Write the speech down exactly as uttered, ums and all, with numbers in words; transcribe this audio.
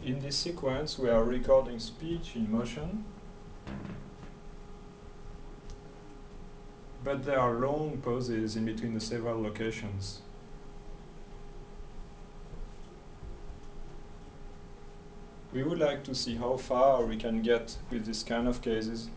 In this sequence, we are recording speech in motion, but there are long pauses in between the several locations. We would like to see how far we can get with this kind of cases.